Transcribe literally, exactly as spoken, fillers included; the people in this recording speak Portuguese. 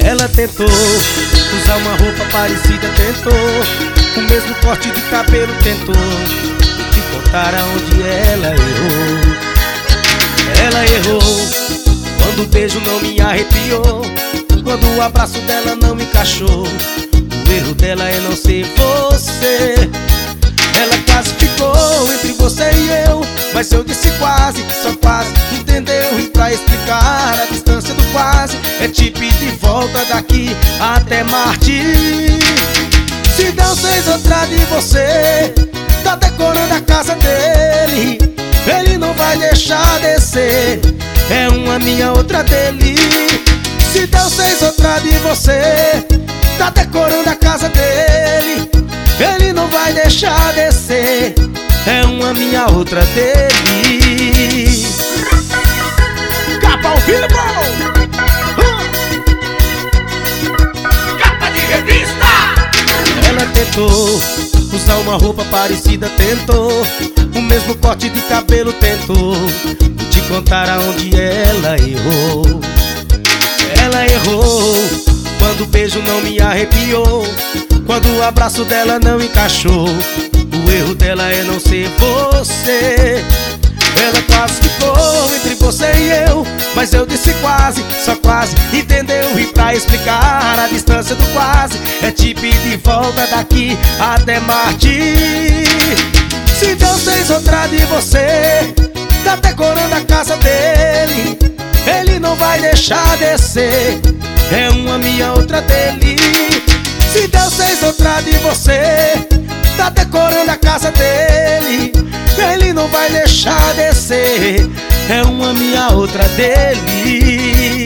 Ela tentou usar uma roupa parecida, tentou o mesmo corte de cabelo, tentou. Vou te contar aonde ela errou. Ela errou quando o beijo não me arrepiou, quando o abraço dela não me encaixou. O erro dela é não ser você. Ela quase ficou entre você e eu, mas eu disse quase, só quase, entendeu? E pra explicar a distância do quase, é te pedir volta daqui até Marte. Se Deus fez outra de você, tá decorando a casa dele, ele não vai deixar descer, é uma minha, outra dele. Se Deus fez outra de você, tá decorando a casa dele, ele não vai deixar descer, é uma minha, outra dele. Capa ao vivo! Capa de revista! Ela tentou usar uma roupa parecida, tentou o mesmo corte de cabelo, tentou. Vou te contar aonde ela errou. Ela errou quando o beijo não me arrepiou, quando o abraço dela não encaixou. O erro dela é não ser você. Ela quase ficou entre você e eu, mas eu disse quase, só quase, entendeu? E pra explicar a distância do quase, é te pedir volta daqui até Marte. Se Deus fez outra de você, tá decorando a casa dele, ele não vai deixar descer, é uma minha, outra dele. Se Deus fez outra de você, tá decorando a casa dele, ele não vai deixar descer, é uma minha, outra dele.